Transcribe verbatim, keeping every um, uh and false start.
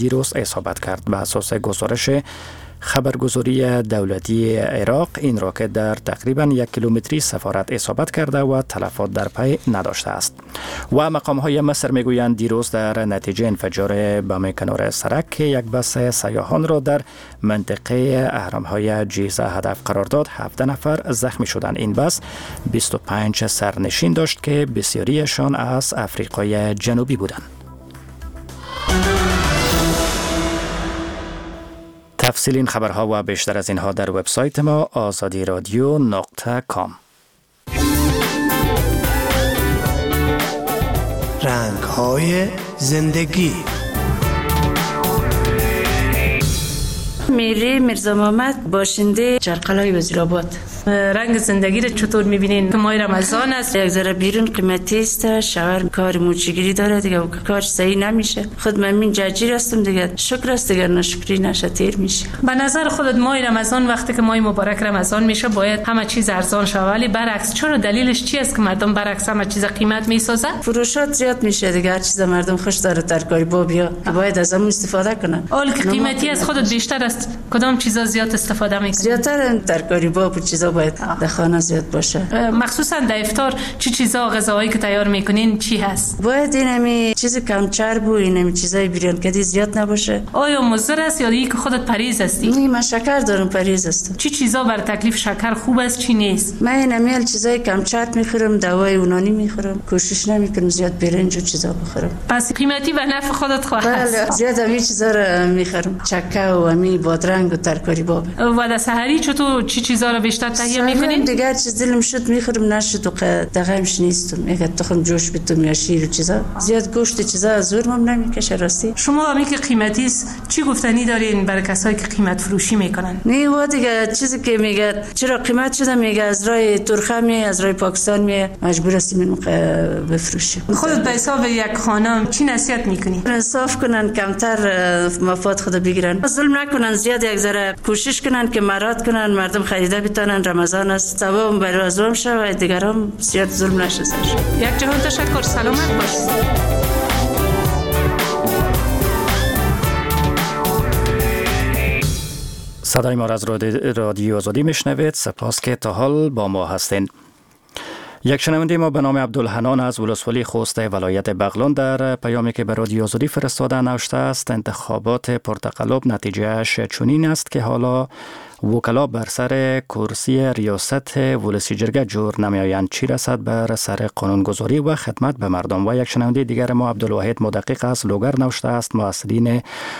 دیروز اصابت کرد. به اساس گزارش خبرگزاری دولتی عراق این راکت در تقریبا یک کیلومتری سفارت اصابت کرده و تلفات در پی نداشته است. و مقام های مصر میگویند دیروز در نتیجه انفجار بم کنار سرک یک بس سیاحان را در منطقه اهرام های جیزه هدف قرار داد. هفده نفر زخمی شدند. این بس بیست و پنج سرنشین داشت که بسیاریشان از افریقای جنوبی بودند. تفصیل این خبرها و بیشتر از اینها در وبسایت ما آزادی رادیو نقطه کام. رنگ‌های زندگی. میری میرزا محمد باشنده چرقلای وزیرآباد. رنگ زندگی رو چطور میبینین؟ ماه رمضان است، یک ذره بیرون قیمتی است، شوهر کار موچگیری داره دیگه، کار صحیح نمیشه. خود من من جاجیر هستم دیگه، شکر است دیگه، نشکری نشه تیر میشه. به نظر خودت ماه رمضان وقتی که ماه مبارک رمضان میشه باید همه چیز ارزان شه، ولی برعکس، چرا؟ دلیلش چی است که مردم برعکس همه چیز قیمت میسازه؟ فروشات زیاد میشه دیگه، هر چیز مردم خوش داره ترکاری با بیا، باید از اون استفاده کنن. اول که قیمتی از خودت بیشتر است، کدام چیزا زیاد استفاده میکنی؟ زیادتر ترکاری با و چیزا باید در خانه زیاد باشه. مخصوصا در افطار چی چیزا غذاهایی که تیار میکنین چی هست؟ باید اینمی چیز کم چرب و اینمی چیزای بیرون کدی زیاد نباشه. آیا مضر است یا اینکه که خودت پریز هستی؟ نه، من شکر دارم، پریز هستم. چی چیزا بر تکلیف شکر خوب است چی نیست؟ من اینمی چیزای کم چرب میخورم، دوای یونانی میخورم، کوشش نمیکنم زیاد برنج و چیزا بخورم. پس قیمتی و نفع خودت خواه است. بله، زیاد همین چیزا رو میخورم، چکه و همین بادرنگ و ترکاری باب. و در سحری چطور چی چیزا رو بیشتر تهیه میکنین؟ دیگه چیز دلم شد میخورم، نشد و دغمش نیستم. اگه تخم جوش بتم یا شیر و چیزا، زیاد گوشت چیزا زورم نمیکشه راستی. شما همین که قیمتی است چی گفتنی دارین برای کسایی که قیمت فروشی میکنن؟ نه و دیگه چیزی که میگه چرا قیمت شده، میگه از راه ترکیه می، از راه پاکستان می، مجبور هستیم بفروشیم. خودت به حساب یک خانم چی نصیحت میکنی؟ انصاف کنن، کمتر مفاد خود بگیرن، ظلم نکنن، زیاد یک ذره کوشش کنن که مراد کنن، مردم خریده بتونن. رمضان است، ثواب برای ازم شود، دیگران زیاد ظلم نشه. یک جهان تشکر، سلامت باشید. صدای ما را از رادیو آزادی میشنوید. سپاس که تا حال با ما هستین. یک شنونده ما به نام عبدالحنان از ولسوالی خوست ولایت بغلان در پیامی که به رادیو آزادی فرستاده نوشته است: انتخابات پرتقالب نتیجهش چنین است که حالا وکلا بر سر کرسی ریاست ولسی جرگه جور نمیآیند، چی رسد بر سر قانونگذاری و خدمت به مردم. و یک شنونده دیگر ما عبدالواحد مدقق از لوگر نوشته است: مسئولین